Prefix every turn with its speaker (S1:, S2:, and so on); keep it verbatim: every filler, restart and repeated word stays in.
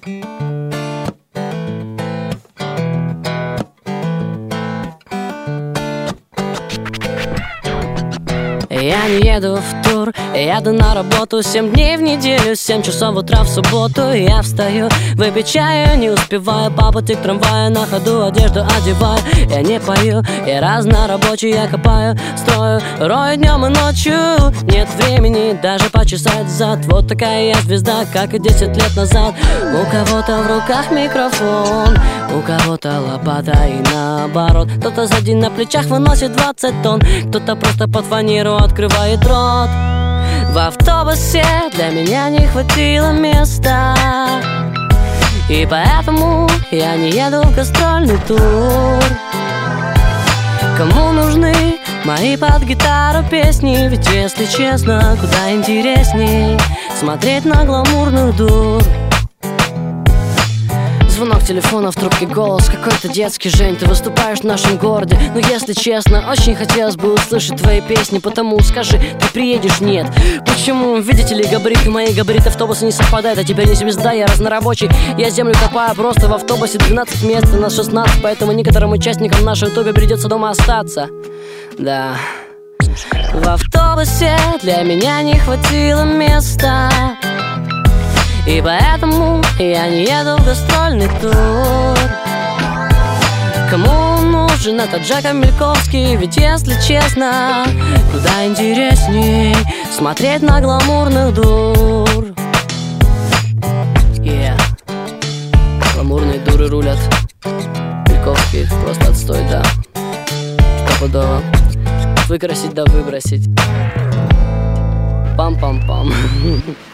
S1: Я не еду в тур, я еду на работу семь дней в неделю, семь часов утра в субботу. Я встаю, выпить чаю, не успеваю по пути к трамваю, на ходу одежду одеваю. Я не пою, я разнорабочий, я копаю, строю, рою днем и ночью. Нет времени даже почесать зад. Вот такая я звезда, как и десять лет назад. У кого-то в руках микрофон, у кого-то лопата и наоборот. Кто-то сзади на плечах выносит двадцать тонн, кто-то просто под фанеру открывает рот. В автобусе для меня не хватило места, и поэтому я не еду в гастрольный тур. Кому нужны мои под гитару песни? Ведь, если честно, куда интересней смотреть на гламурных дур. Звонок телефона, в трубке голос какой-то детский. Жень, ты выступаешь в нашем городе. Но если честно, очень хотелось бы услышать твои песни. Потому скажи, ты приедешь? Нет. Почему? Видите ли, габариты мои, габариты автобуса не совпадают. А теперь не звезда, я разнорабочий. Я землю копаю просто в автобусе. Двенадцать мест, у нас шестнадцать. Поэтому некоторым участникам нашей ютубе придется дома остаться. Да. В автобусе для меня не хватило места, и поэтому я не еду в гастрольный тур. Кому нужен этот Джека Мельковский? Ведь, если честно, куда интересней смотреть на гламурных дур. Yeah. Гламурные дуры рулят. Мельковский просто отстой, да. Стопудово. Выкрасить да выбросить. Пам-пам-пам.